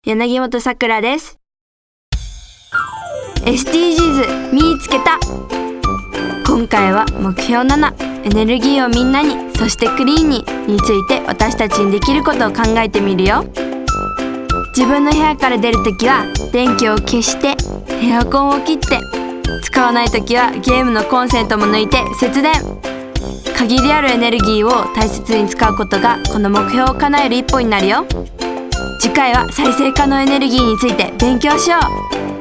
柳本さくらです。 SDGs 見つけた。今回は目標7、エネルギーをみんなに、そしてクリーンについて私たちにできることを考えてみるよ。自分の部屋から出るときは電気を消してエアコンを切って、使わないときはゲームのコンセントも抜いて節電。限りあるエネルギーを大切に使うことがこの目標を叶える一歩になるよ。次回は再生可能エネルギーについて勉強しよう。